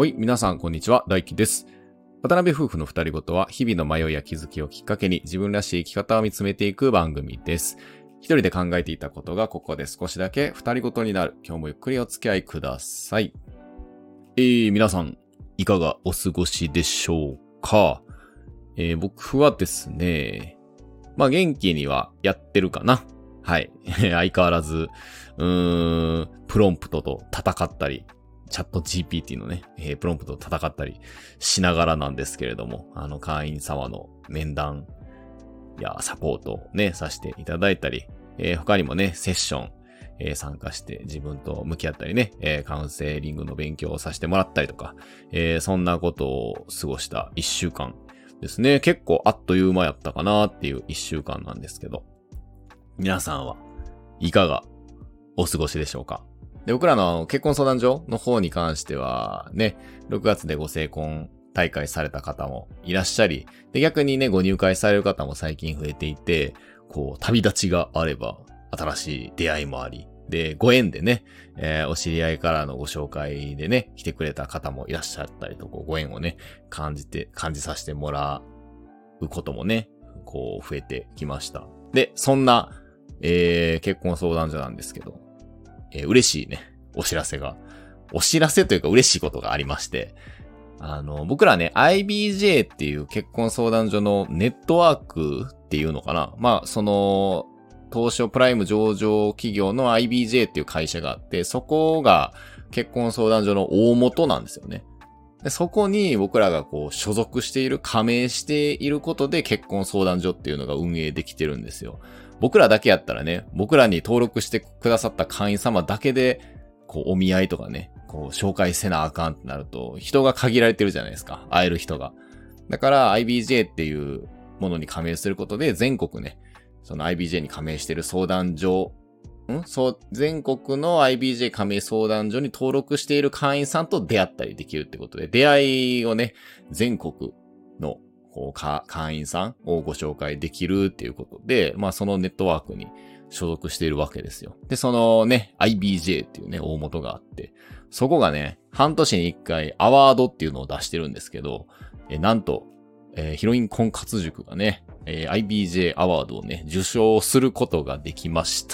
はい、皆さんこんにちは、大輝です。渡辺夫婦の二人ごとは日々の迷いや気づきをきっかけに自分らしい生き方を見つめていく番組です。一人で考えていたことがここで少しだけ二人ごとになる。今日もゆっくりお付き合いください。皆さんいかがお過ごしでしょうか。僕はですね、元気にはやってるかな。はい。相変わらず、プロンプトと戦ったり、チャット GPT のね、プロンプトと戦ったりしながらなんですけれども、会員様の面談やサポートをね、させていただいたり、他にもね、セッション、参加して自分と向き合ったりね、カウンセリングの勉強をさせてもらったりとか、そんなことを過ごした一週間ですね。結構あっという間やったかなっていう一週間なんですけど、皆さんはいかがお過ごしでしょうか。で、僕らの結婚相談所の方に関してはね、6月でご成婚大会された方もいらっしゃり、で、逆にね、ご入会される方も最近増えていて、旅立ちがあれば新しい出会いもあり、で、ご縁でね、お知り合いからのご紹介でね、来てくれた方もいらっしゃったりと、ご縁をね、感じさせてもらうこともね、増えてきました。で、そんな、結婚相談所なんですけど、嬉しいね、お知らせというか嬉しいことがありまして、僕らね、IBJ っていう結婚相談所のネットワークっていうのかな。東証プライム上場企業の IBJ っていう会社があって、そこが結婚相談所の大元なんですよね。で、そこに僕らが所属している、加盟していることで結婚相談所っていうのが運営できてるんですよ。僕らだけやったらね、僕らに登録してくださった会員様だけで、お見合いとかね、紹介せなあかんってなると、人が限られてるじゃないですか。会える人が。だから IBJ っていうものに加盟することで、全国ね、その IBJ に加盟してる相談所、全国の IBJ 加盟相談所に登録している会員さんと出会ったりできるってことで、出会いをね、全国の会員さんをご紹介できるっていうことで、そのネットワークに所属しているわけですよ。で、そのね、IBJ っていうね、大元があって、そこがね、半年に一回アワードっていうのを出してるんですけど、なんと、ヒロイン婚活塾がね、IBJ アワードをね、受賞することができました。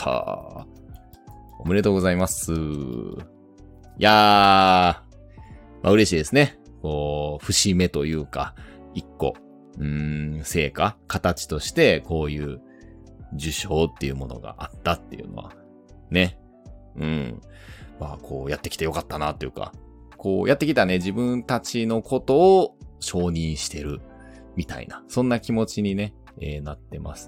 おめでとうございます。いやー、嬉しいですね。節目というか、一個、成果、形としてこういう受賞っていうものがあったっていうのは、ね。やってきてよかったなっていうか、やってきたね、自分たちのことを承認してるみたいな、そんな気持ちにね、なってます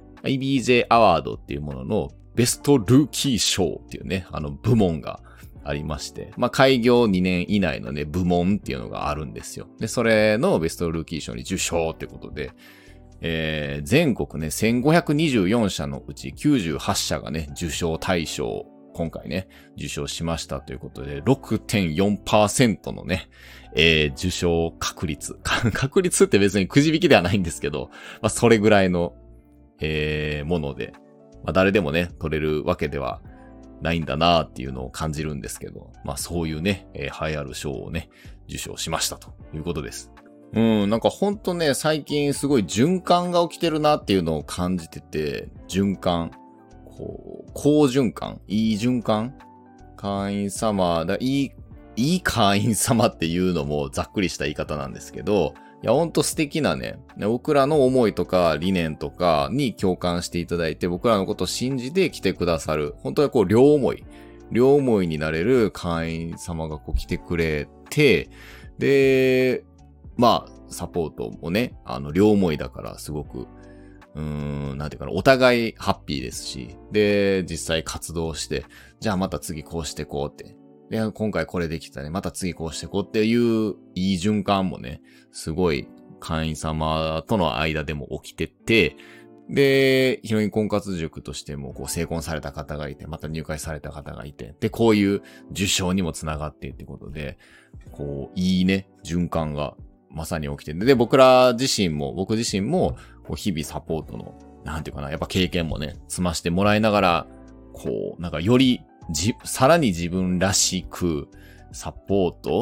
。IBJ アワードっていうもののベストルーキー賞っていうね、部門がありまして、開業2年以内のね、部門っていうのがあるんですよ。で、それのベストルーキー賞に受賞ってことで、全国ね、1524社のうち98社がね、受賞対象、今回ね、受賞しましたということで、6.4% のね、受賞確率。確率って別にくじ引きではないんですけど、それぐらいの、もので、誰でもね、取れるわけではないんだなっていうのを感じるんですけど、そういうね、栄えある賞をね、受賞しましたということです。なんかほんとね、最近すごい循環が起きてるなっていうのを感じてて、循環、好循環、いい循環、会員様いい会員様っていうのもざっくりした言い方なんですけど、いやほんと素敵なね、僕らの思いとか理念とかに共感していただいて、僕らのことを信じて来てくださる、本当に両思いになれる会員様が来てくれて、で、サポートもね、両思いだからすごく、なんていうかな、お互いハッピーですし、で、実際活動して、じゃあまた次こうしてこうって。で、今回これできたね、また次こうしてこうっていういい循環もね、すごい会員様との間でも起きてて、で、ヒロイン婚活塾としても成婚された方がいて、また入会された方がいて、で、こういう受賞にもつながってってことで、いいね、循環がまさに起きてる。で、僕自身も、日々サポートの、なんていうかな、やっぱ経験もね、積ましてもらいながら、なんかより、さらに自分らしく、サポート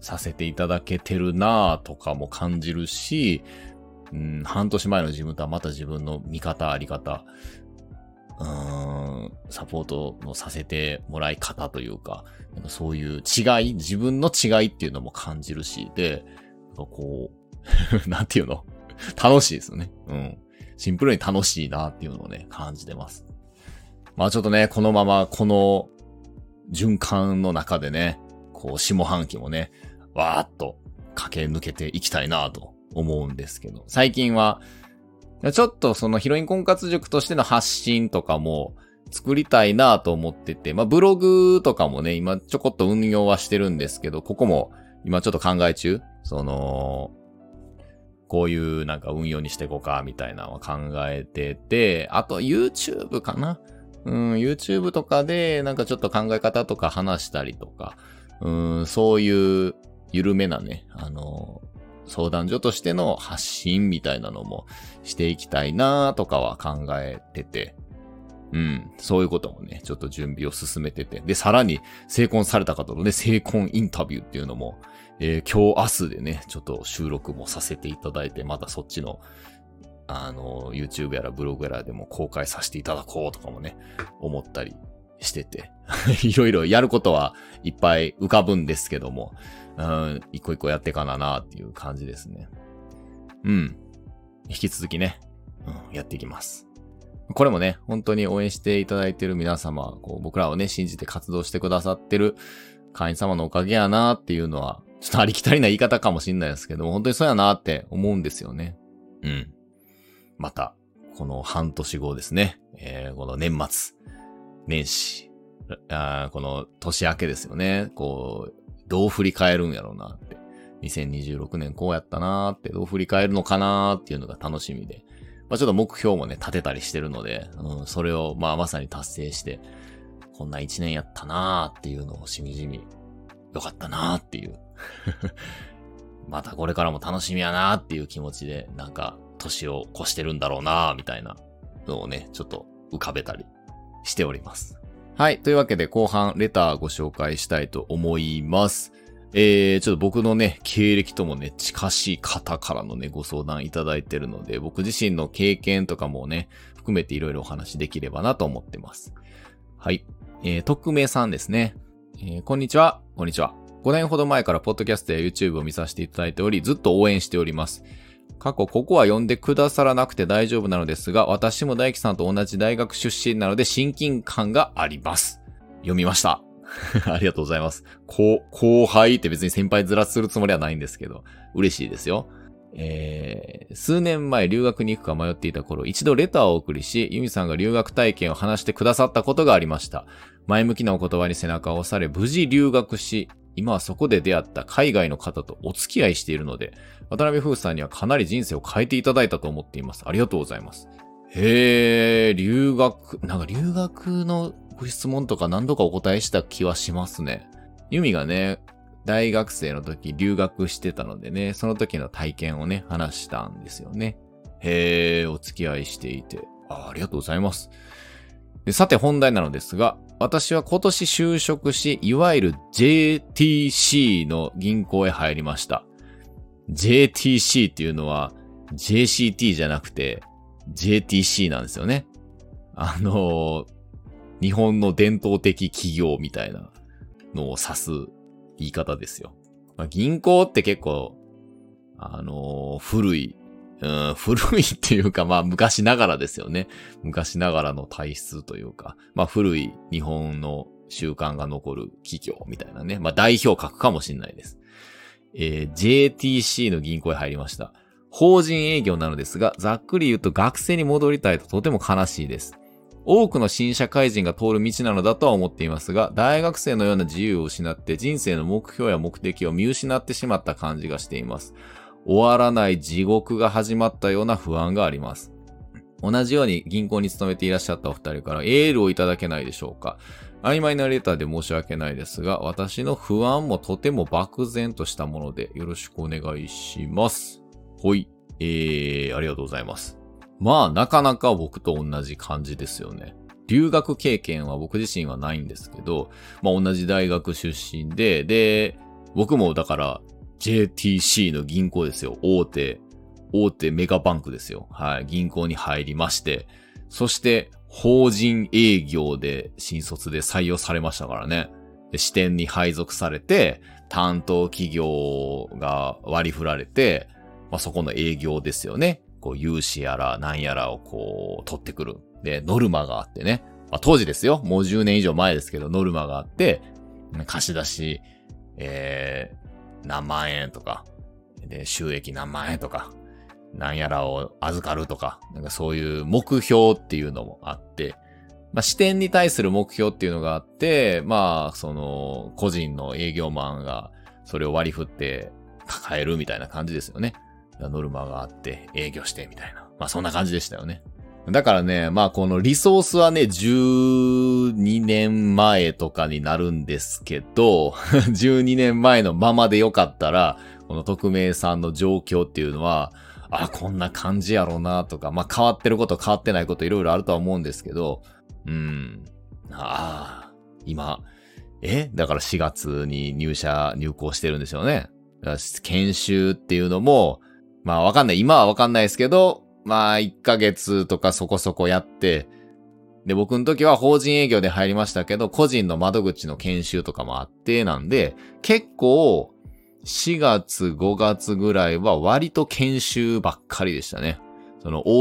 させていただけてるなぁとかも感じるし、半年前の自分とはまた自分の見方、あり方、サポートのさせてもらい方というか、そういう違い、自分の違いっていうのも感じるし、で、こう、なんていうの楽しいですよね。シンプルに楽しいなっていうのをね、感じてます。まあちょっとね、このまま、この循環の中でね、こう、下半期もね、わーっと駆け抜けていきたいなと思うんですけど、最近は、ちょっとそのヒロイン婚活塾としての発信とかも作りたいなと思ってて、まあブログとかもね、今ちょこっと運用はしてるんですけど、ここも今ちょっと考え中、こういうなんか運用にしていこうかみたいなのは考えてて、あと YouTube かな？YouTube とかでなんかちょっと考え方とか話したりとか、そういう緩めなね、相談所としての発信みたいなのもしていきたいなとかは考えてて、そういうこともね、ちょっと準備を進めてて、で、さらに成婚された方のね、成婚インタビューっていうのも、今日明日でね、ちょっと収録もさせていただいて、またそっちの、YouTube やらブログやらでも公開させていただこうとかもね、思ったりしてて、いろいろやることはいっぱい浮かぶんですけども、一個一個やっていかなっていう感じですね。引き続きね、やっていきます。これもね、本当に応援していただいている皆様、こう僕らをね、信じて活動してくださってる会員様のおかげやなっていうのは、ちょっとありきたりな言い方かもしれないですけども、本当にそうやなって思うんですよね。また、この半年後ですね、この年末、年始、この年明けですよね。こう、どう振り返るんやろうなって。2026年こうやったなーってどう振り返るのかなーっていうのが楽しみで。まあちょっと目標もね、立てたりしてるので、それをまあまさに達成して、こんな一年やったなーっていうのをしみじみ、よかったなーっていう。またこれからも楽しみやなーっていう気持ちで、なんか年を越してるんだろうなーみたいなのをね、ちょっと浮かべたりしております。はい。というわけで後半レターご紹介したいと思います。ちょっと僕のね、経歴ともね、近しい方からのね、ご相談いただいてるので、僕自身の経験とかもね、含めていろいろお話できればなと思ってます。はい。匿名さんですね。こんにちは。こんにちは。5年ほど前からポッドキャストや YouTube を見させていただいており、ずっと応援しております。過去ここは読んでくださらなくて大丈夫なのですが、私も大輝さんと同じ大学出身なので親近感があります。読みました。ありがとうございます。後輩って別に先輩ずらするつもりはないんですけど、嬉しいですよ。数年前留学に行くか迷っていた頃、一度レターをお送りし、ユミさんが留学体験を話してくださったことがありました。前向きなお言葉に背中を押され、無事留学し、今はそこで出会った海外の方とお付き合いしているので、渡辺風さんにはかなり人生を変えていただいたと思っています。ありがとうございます。留学のご質問とか何度かお答えした気はしますね。ユミがね、大学生の時留学してたのでね、その時の体験をね、話したんですよね。お付き合いしていて。ありがとうございます。で、さて本題なのですが、私は今年就職し、いわゆる JTC の銀行へ入りました。JTC っていうのは JCT じゃなくて JTC なんですよね。日本の伝統的企業みたいなのを指す言い方ですよ。銀行って結構、古いっていうか、昔ながらですよね。昔ながらの体質というか、古い日本の習慣が残る企業みたいなね。代表格かもしれないです。JTC の銀行へ入りました。法人営業なのですが、ざっくり言うと学生に戻りたいととても悲しいです。多くの新社会人が通る道なのだとは思っていますが、大学生のような自由を失って人生の目標や目的を見失ってしまった感じがしています。終わらない地獄が始まったような不安があります。同じように銀行に勤めていらっしゃったお二人からエールをいただけないでしょうか。曖昧なレターで申し訳ないですが、私の不安もとても漠然としたものでよろしくお願いします。ほい。ありがとうございます。なかなか僕と同じ感じですよね。留学経験は僕自身はないんですけど、同じ大学出身で、 僕もだから JTC の銀行ですよ。大手メガバンクですよ。はい。銀行に入りまして、そして法人営業で新卒で採用されましたからね。で、支店に配属されて、担当企業が割り振られて、まあ、そこの営業ですよね。こう、融資やら何やらをこう、取ってくる。で、ノルマがあってね。まあ、当時ですよ。もう10年以上前ですけど、ノルマがあって、貸し出し、何万円とか、で、収益何万円とか、何やらを預かるとか、なんかそういう目標っていうのもあって、まあ、支店に対する目標っていうのがあって、まあ、その、個人の営業マンがそれを割り振って抱えるみたいな感じですよね。ノルマがあって営業してみたいな。まあ、そんな感じでしたよね。だからね、まあこのリソースはね、12年前とかになるんですけど、12年前のままでよかったら、この匿名さんの状況っていうのは、あ、こんな感じやろうなとか、まあ変わってること変わってないこといろいろあるとは思うんですけど、今、だから4月に入校してるんですよね。だから研修っていうのも、まあわかんない。今はわかんないですけど、まあ1ヶ月とかそこそこやって、で、僕の時は法人営業で入りましたけど、個人の窓口の研修とかもあってなんで、結構4月5月ぐらいは割と研修ばっかりでしたね。その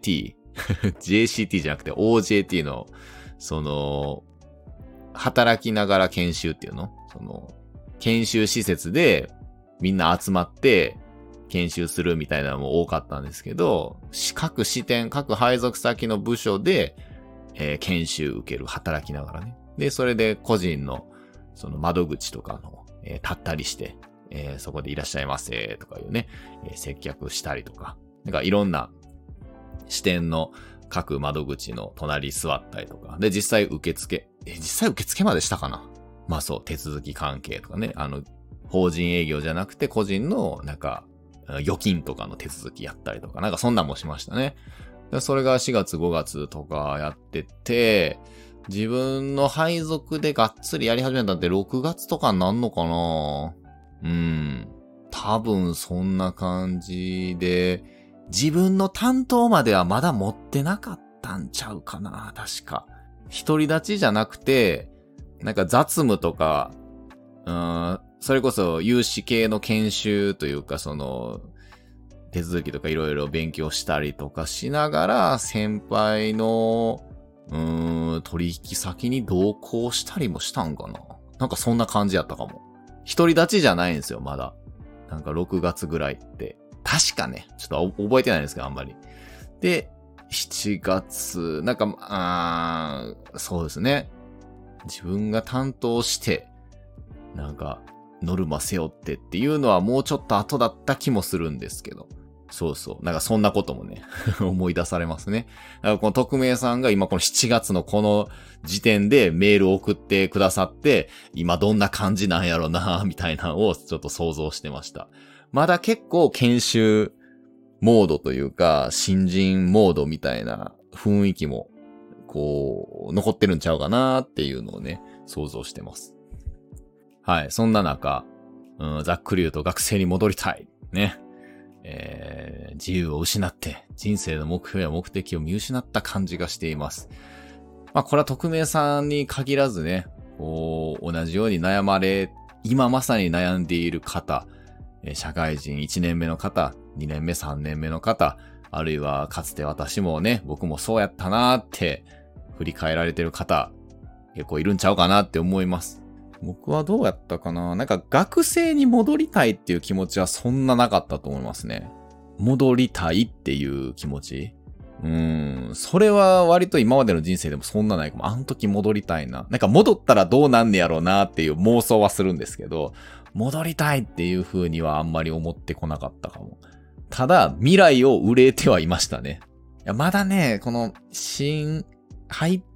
OJT、JCT じゃなくて OJT の、その、働きながら研修っていうの？その、研修施設でみんな集まって、研修するみたいなのも多かったんですけど、各支店、各配属先の部署で、研修受ける、働きながらね。で、それで個人の、その窓口とかの、立ったりして、そこでいらっしゃいませ、とかいうね、接客したりとか、なんかいろんな支店の各窓口の隣座ったりとか、で、実際受付までしたかな？まあそう、手続き関係とかね、法人営業じゃなくて個人の、なんか、預金とかの手続きやったりとか、なんかそんなんもしましたね。でそれが4月5月とかやってて、自分の配属でがっつりやり始めたって6月とかになんのかな？多分そんな感じで、自分の担当まではまだ持ってなかったんちゃうかな？確か。独り立ちじゃなくて、なんか雑務とか、それこそ融資系の研修というか、その、手続きとかいろいろ勉強したりとかしながら、先輩の、取引先に同行したりもしたんかな。なんかそんな感じやったかも。独り立ちじゃないんですよ、まだ。なんか6月ぐらいって。確かね。ちょっと覚えてないんですけど、あんまり。で、7月、なんか、そうですね。自分が担当して、なんか、ノルマ背負ってっていうのはもうちょっと後だった気もするんですけど。そうそう。なんかそんなこともね、思い出されますね。だからこの匿名さんが今この7月のこの時点でメールを送ってくださって、今どんな感じなんやろな、みたいなのをちょっと想像してました。まだ結構研修モードというか、新人モードみたいな雰囲気も、こう、残ってるんちゃうかなっていうのをね、想像してます。はい。そんな中、ざっくり言うと学生に戻りたい。ね。自由を失って、人生の目標や目的を見失った感じがしています。まあ、これは匿名さんに限らずね、こう、同じように今まさに悩んでいる方、社会人1年目の方、2年目、3年目の方、あるいはかつて私もね、僕もそうやったなーって振り返られてる方、結構いるんちゃうかなって思います。僕はどうやったかな？なんか学生に戻りたいっていう気持ちはそんななかったと思いますね。戻りたいっていう気持ち。それは割と今までの人生でもそんなないかも。あの時戻りたいな。なんか戻ったらどうなんねやろうなっていう妄想はするんですけど、戻りたいっていう風にはあんまり思ってこなかったかも。ただ、未来を憂えてはいましたね。いや、まだね、この、入って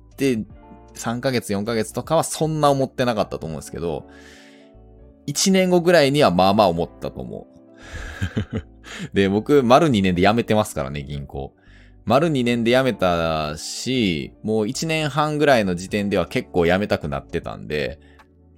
、3ヶ月、4ヶ月とかはそんな思ってなかったと思うんですけど、1年後ぐらいにはまあまあ思ったと思う。で、僕、丸2年で辞めてますからね、銀行。丸2年で辞めたし、もう1年半ぐらいの時点では結構辞めたくなってたんで、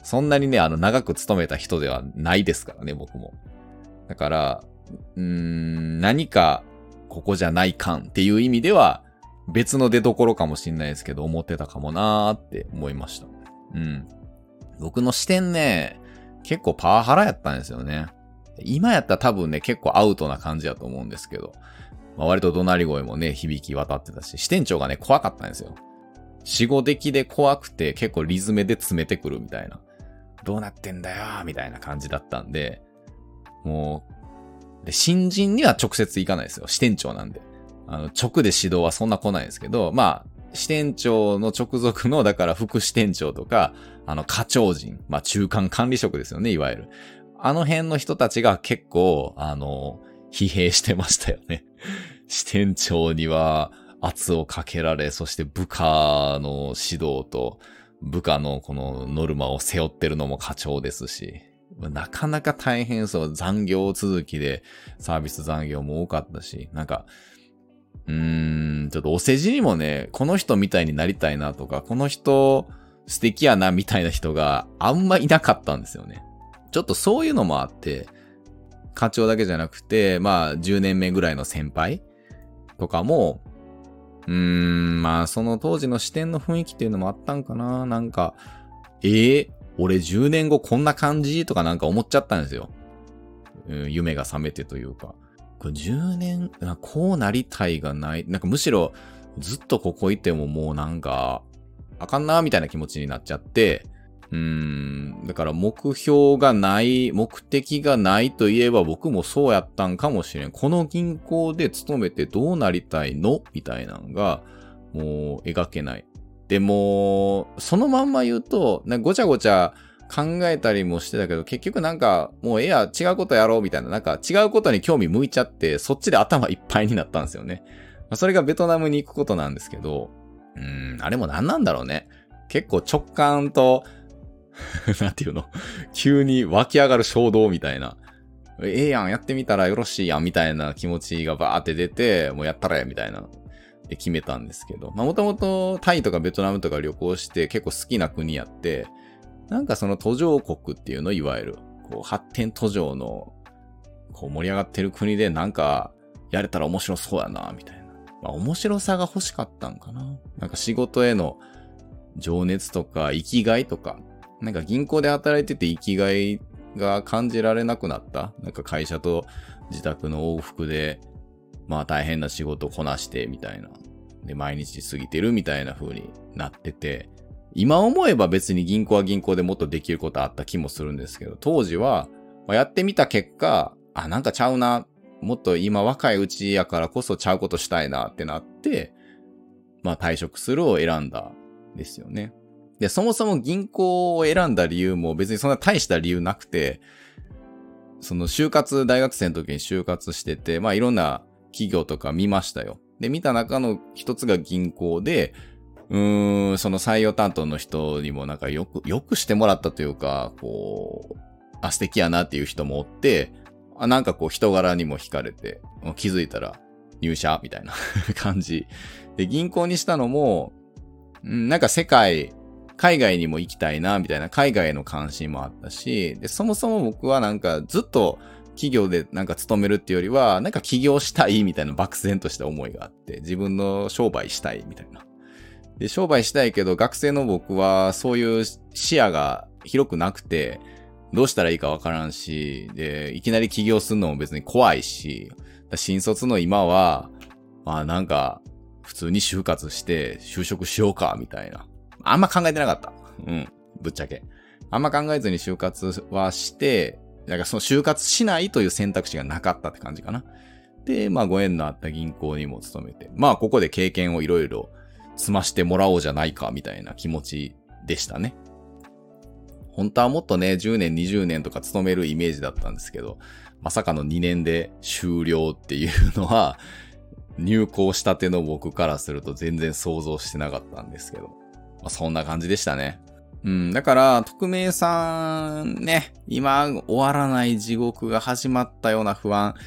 そんなにね、長く勤めた人ではないですからね、僕も。だから、何か、ここじゃない感っていう意味では、別の出所かもしんないですけど、思ってたかもなーって思いました。うん。僕の視点ね、結構パワハラやったんですよね。今やったら多分ね、結構アウトな感じだと思うんですけど、割と怒鳴り声もね、響き渡ってたし、支店長がね、怖かったんですよ。死後出来で怖くて結構リズムで詰めてくるみたいな。どうなってんだよーみたいな感じだったんで、もう、で、新人には直接行かないですよ。支店長なんで。直で指導はそんな来ないんですけど、まあ、支店長の直属の、だから副支店長とか、課長陣、まあ中間管理職ですよね、いわゆる。あの辺の人たちが結構、疲弊してましたよね。支店長には圧をかけられ、そして部下の指導と、部下のこのノルマを背負ってるのも課長ですし、なかなか大変そう、残業続きでサービス残業も多かったし、なんか、ちょっとお世辞にもね、この人みたいになりたいなとか、この人素敵やなみたいな人があんまいなかったんですよね。ちょっとそういうのもあって、課長だけじゃなくて、まあ10年目ぐらいの先輩とかも、まあその当時の視点の雰囲気っていうのもあったんかな。なんか、俺10年後こんな感じとかなんか思っちゃったんですよ。夢が覚めてというか。10年、こうなりたいがない。なんかむしろずっとここいてももうなんか、あかんなみたいな気持ちになっちゃって、だから目標がない、目的がないといえば僕もそうやったんかもしれん。この銀行で勤めてどうなりたいのみたいなのが、もう描けない。でも、そのまんま言うと、ごちゃごちゃ考えたりもしてたけど、結局なんか、もう違うことやろうみたいな、なんか違うことに興味向いちゃって、そっちで頭いっぱいになったんですよね。それがベトナムに行くことなんですけど、あれも何なんだろうね。結構直感と、なんていうの急に湧き上がる衝動みたいな。やん、やってみたらよろしいやん、みたいな気持ちがバーって出て、もうやったらや、みたいな。で決めたんですけど。もともとタイとかベトナムとか旅行して結構好きな国やって、なんかその途上国っていうの、いわゆる、こう、発展途上の、こう盛り上がってる国でなんか、やれたら面白そうやな、みたいな。面白さが欲しかったんかな。なんか仕事への情熱とか生きがいとか、なんか銀行で働いてて生きがいが感じられなくなった。なんか会社と自宅の往復で、まあ大変な仕事をこなしてみたいな。で、毎日過ぎてるみたいな風になってて、今思えば別に銀行は銀行でもっとできることあった気もするんですけど、当時はやってみた結果、なんかちゃうな。もっと今若いうちやからこそちゃうことしたいなってなって、まあ退職するを選んだんですよね。で、そもそも銀行を選んだ理由も別にそんな大した理由なくて、その大学生の時に就活してて、まあいろんな企業とか見ましたよ。で、見た中の一つが銀行で、その採用担当の人にもなんかよくしてもらったというか、こう、素敵やなっていう人もおって、なんかこう人柄にも惹かれて、気づいたら入社みたいな感じ。で、銀行にしたのも、なんか海外にも行きたいな、みたいな海外への関心もあったし、で、そもそも僕はなんかずっと企業でなんか勤めるっていうよりは、なんか起業したいみたいな漠然とした思いがあって、自分の商売したいみたいな。で、商売したいけど学生の僕はそういう視野が広くなくて、どうしたらいいかわからんし、で、いきなり起業するのも別に怖いし、新卒の今は、まあなんか、普通に就活して就職しようか、みたいな。あんま考えてなかった。ぶっちゃけ。あんま考えずに就活はして、なんかその就活しないという選択肢がなかったって感じかな。で、まあご縁のあった銀行にも勤めて、まあここで経験をいろいろ積ましてもらおうじゃないか、みたいな気持ちでしたね。本当はもっとね、10年、20年とか勤めるイメージだったんですけど、まさかの2年で終了っていうのは、入校したての僕からすると全然想像してなかったんですけど。まあ、そんな感じでしたね。だから、匿名さんね、今終わらない地獄が始まったような不安。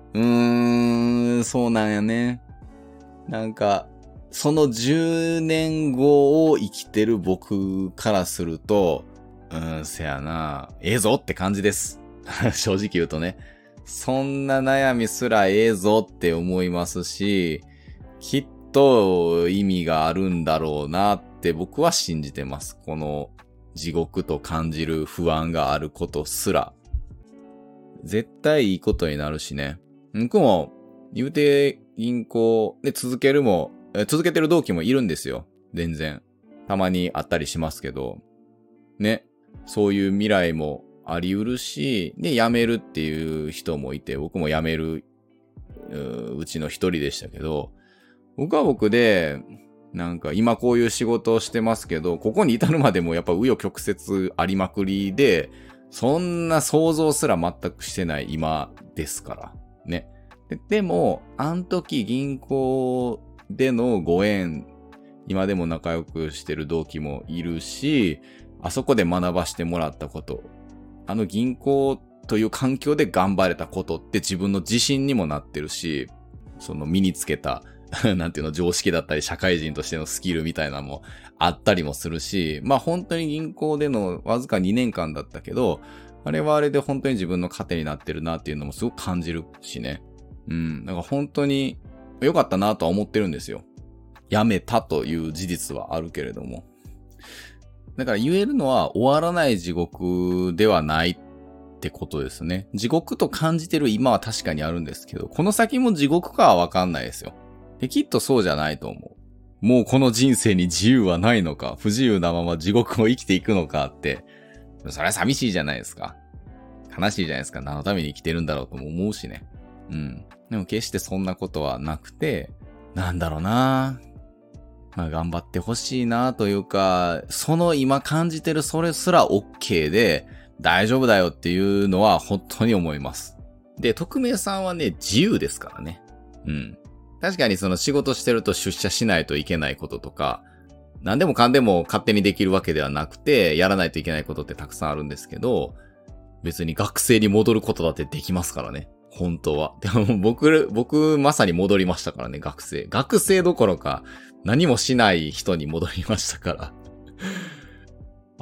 そうなんやね。なんか、その10年後を生きてる僕からすると、 せやな。ええぞって感じです。正直言うとね。そんな悩みすらええぞって思いますし、きっと意味があるんだろうなって僕は信じてます。この地獄と感じる不安があることすら。絶対いいことになるしね。僕も言うて銀行で続けてる同期もいるんですよ。全然。たまにあったりしますけど。ね。そういう未来もあり得るし、で、辞めるっていう人もいて、僕も辞めるうちの一人でしたけど、僕は僕で、なんか今こういう仕事をしてますけど、ここに至るまでもやっぱ紆余曲折ありまくりで、そんな想像すら全くしてない今ですから。ね。でも、あの時銀行でのご縁、今でも仲良くしてる同期もいるし、あそこで学ばしてもらったこと、あの銀行という環境で頑張れたことって自分の自信にもなってるし、その身につけたなんていうの、常識だったり社会人としてのスキルみたいなのもあったりもするし、まあ本当に銀行でのわずか2年間だったけど、あれはあれで本当に自分の糧になってるなっていうのもすごく感じるしね。だから本当に良かったなとは思ってるんですよ。辞めたという事実はあるけれども。だから言えるのは終わらない地獄ではないってことですね。地獄と感じてる今は確かにあるんですけど、この先も地獄かはわかんないですよ。で、きっとそうじゃないと思う。もうこの人生に自由はないのか、不自由なまま地獄を生きていくのかって、それは寂しいじゃないですか。悲しいじゃないですか。何のために生きてるんだろうとも思うしね。でも決してそんなことはなくて、なんだろうな。まあ頑張ってほしいなというか、その今感じてるそれすら OK で大丈夫だよっていうのは本当に思います。で、匿名さんはね、自由ですからね。確かにその仕事してると出社しないといけないこととか、何でもかんでも勝手にできるわけではなくて、やらないといけないことってたくさんあるんですけど、別に学生に戻ることだってできますからね。本当は。でも僕まさに戻りましたからね、学生。学生どころか何もしない人に戻りましたから。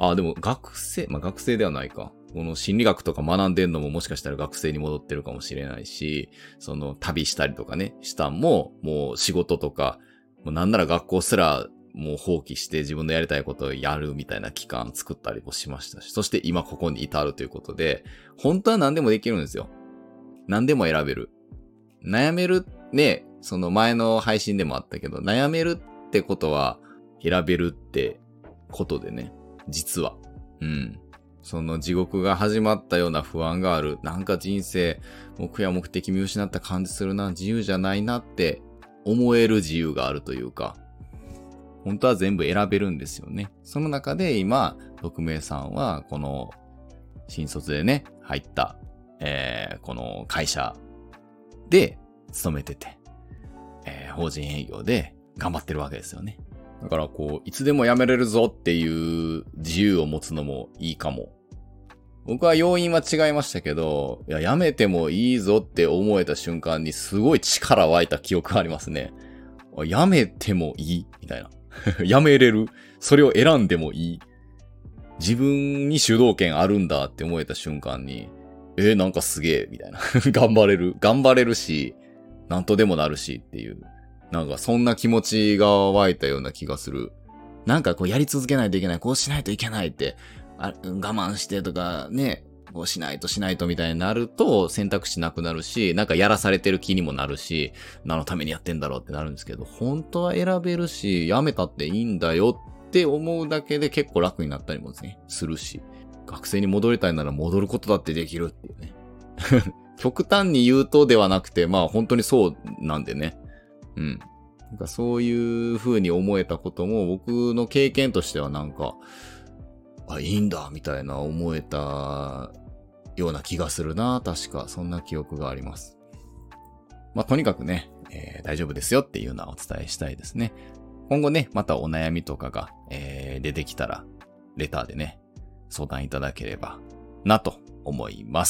でも学生ではないか。この心理学とか学んでんのももしかしたら学生に戻ってるかもしれないし、その旅したりとかね、したんももう仕事とか、もうなんなら学校すらもう放棄して自分のやりたいことをやるみたいな期間作ったりもしましたし、そして今ここに至るということで、本当は何でもできるんですよ。何でも選べる。悩めるね、その前の配信でもあったけど、悩めるってことは選べるってことでね、実は。その地獄が始まったような不安がある。なんか人生、目や目的見失った感じするな。自由じゃないなって思える自由があるというか、本当は全部選べるんですよね。その中で今、匿名さんはこの新卒でね、入った、この会社で勤めてて、法人営業で頑張ってるわけですよね。だからこう、いつでも辞めれるぞっていう自由を持つのもいいかも。僕は要因は違いましたけど、いや、辞めてもいいぞって思えた瞬間にすごい力湧いた記憶がありますね。辞めてもいいみたいな。辞めれる。それを選んでもいい。自分に主導権あるんだって思えた瞬間に、なんかすげえ、みたいな。頑張れるし、なんとでもなるしっていう。なんかそんな気持ちが湧いたような気がする。なんかこうやり続けないといけない、こうしないといけないって、我慢してとかね、こうしないとみたいになると選択肢なくなるし、なんかやらされてる気にもなるし、何のためにやってんだろうってなるんですけど、本当は選べるし、やめたっていいんだよって思うだけで結構楽になったりもね、するし、学生に戻りたいなら戻ることだってできるっていうね。極端に言うとではなくて、まあ本当にそうなんでね。なんかそういう風に思えたことも僕の経験としてはなんか、いいんだみたいな思えたような気がするな。確かそんな記憶があります。まあとにかくね、大丈夫ですよっていうのはお伝えしたいですね。今後ね、またお悩みとかが、出てきたらレターでね、相談いただければなと思います。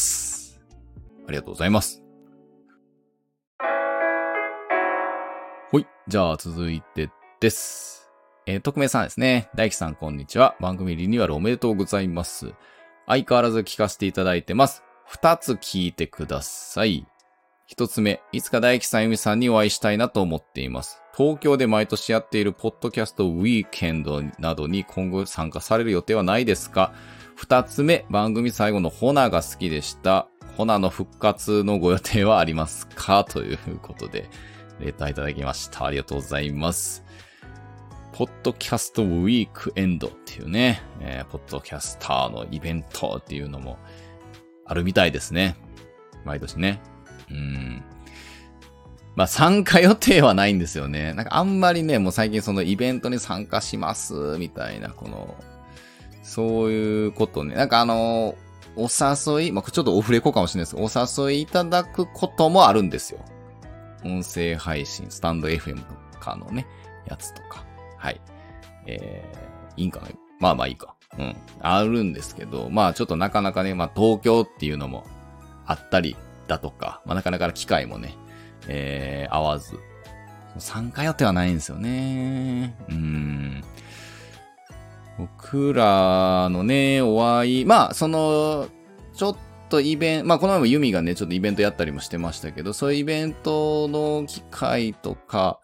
ありがとうございます。ほい。じゃあ続いてです。 匿名さんですね。大輝さんこんにちは。番組リニューアルおめでとうございます。相変わらず聞かせていただいてます。2つ聞いてください。1つ目、いつか大輝さん、ゆみさんにお会いしたいなと思っています。東京で毎年やっているポッドキャストウィーケンドなどに今後参加される予定はないですか？ 2 つ目、番組最後のホナが好きでした。ホナの復活のご予定はありますか？ということで、レターいただきました。ありがとうございます。ポッドキャストウィークエンドっていうね、ポッドキャスターのイベントっていうのもあるみたいですね。毎年ね。まあ参加予定はないんですよね。なんかあんまりね、もう最近そのイベントに参加しますみたいな、そういうことね。なんかお誘い、まあちょっとオフレコかもしれないですけど、お誘いいただくこともあるんですよ。音声配信、スタンド FM とかのね、やつとか。はい。いいんかな？まあまあいいか。あるんですけど、まあちょっとなかなかね、まあ東京っていうのもあったりだとか、まあなかなか機会もね、合わず、参加予定はないんですよね。僕らのね、お会い、まあちょっとイベント、まあこの前もユミがね、ちょっとイベントやったりもしてましたけど、そういうイベントの機会とか、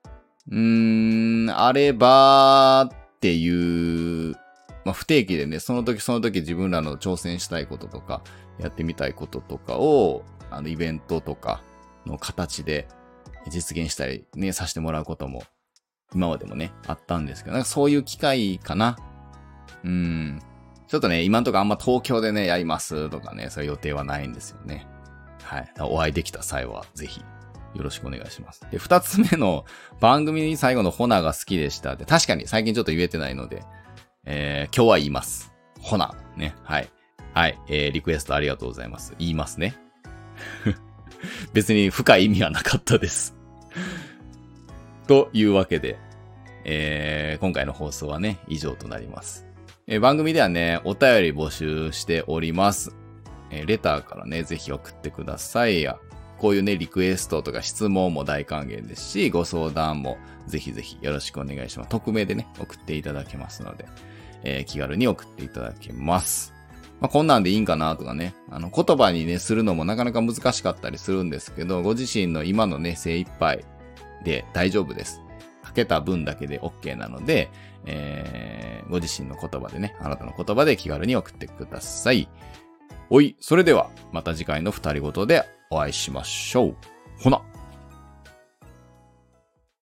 あればっていう、まあ、不定期でね、その時自分らの挑戦したいこととか、やってみたいこととかを、イベントとかの形で実現したりね、させてもらうことも、今までもね、あったんですけど、なんかそういう機会かな。ちょっとね、今んとこあんま東京でね、やりますとかね、そういう予定はないんですよね。はい。お会いできた際は、ぜひ。よろしくお願いします。で、二つ目の番組最後のホナが好きでした。で、確かに最近ちょっと言えてないので、今日は言います。ホナ。ね。はい。はい。リクエストありがとうございます。言いますね。別に深い意味はなかったです。というわけで、今回の放送はね、以上となります。番組ではね、お便り募集しております。レターからね、ぜひ送ってください。こういうね、リクエストとか質問も大歓迎ですし、ご相談もぜひぜひよろしくお願いします。匿名でね、送っていただけますので、気軽に送っていただけます。まあ、こんなんでいいんかなとかね、言葉にね、するのもなかなか難しかったりするんですけど、ご自身の今のね、精一杯で大丈夫です。書けた分だけで OK なので、ご自身の言葉でね、あなたの言葉で気軽に送ってください。それでは、また次回の二人ごとでお会いしましょう。ほな。